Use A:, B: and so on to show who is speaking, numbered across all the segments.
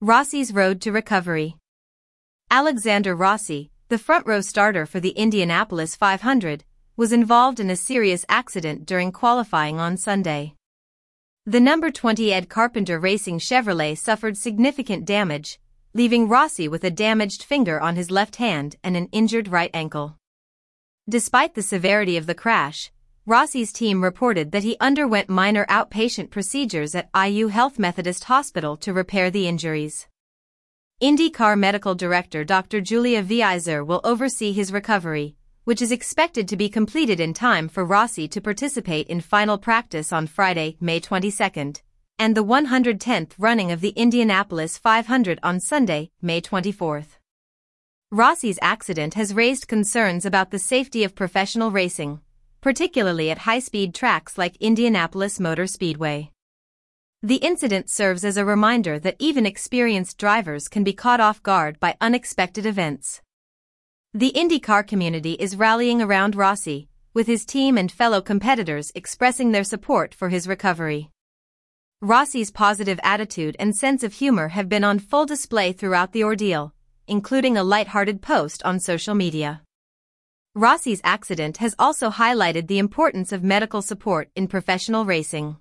A: Rossi's road to recovery. Alexander Rossi, the front-row starter for the Indianapolis 500, was involved in a serious accident during qualifying on Sunday. The number 20 Ed Carpenter Racing Chevrolet suffered significant damage, leaving Rossi with a damaged finger on his left hand and an injured right ankle. Despite the severity of the crash, Rossi's team reported that he underwent minor outpatient procedures at IU Health Methodist Hospital to repair the injuries. IndyCar Medical Director Dr. Julia Vizer will oversee his recovery, which is expected to be completed in time for Rossi to participate in final practice on Friday, May 22, and the 110th running of the Indianapolis 500 on Sunday, May 24. Rossi's accident has raised concerns about the safety of professional racing, particularly at high-speed tracks like Indianapolis Motor Speedway. The incident serves as a reminder that even experienced drivers can be caught off guard by unexpected events. The IndyCar community is rallying around Rossi, with his team and fellow competitors expressing their support for his recovery. Rossi's positive attitude and sense of humor have been on full display throughout the ordeal, including a lighthearted post on social media. Rossi's accident has also highlighted the importance of medical support in professional racing.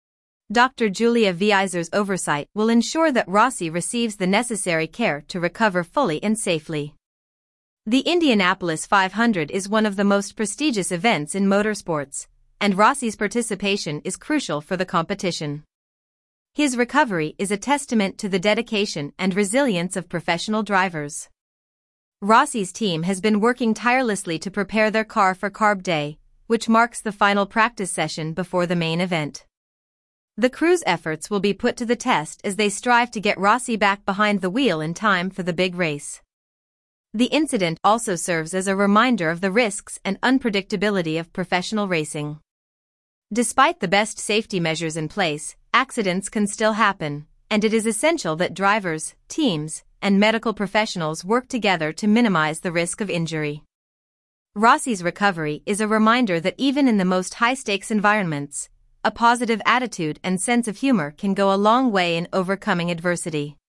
A: Dr. Julia Vizer's oversight will ensure that Rossi receives the necessary care to recover fully and safely. The Indianapolis 500 is one of the most prestigious events in motorsports, and Rossi's participation is crucial for the competition. His recovery is a testament to the dedication and resilience of professional drivers. Rossi's team has been working tirelessly to prepare their car for Carb Day, which marks the final practice session before the main event. The crew's efforts will be put to the test as they strive to get Rossi back behind the wheel in time for the big race. The incident also serves as a reminder of the risks and unpredictability of professional racing. Despite the best safety measures in place, accidents can still happen, and it is essential that drivers, teams, and medical professionals work together to minimize the risk of injury. Rossi's recovery is a reminder that even in the most high-stakes environments, a positive attitude and sense of humor can go a long way in overcoming adversity.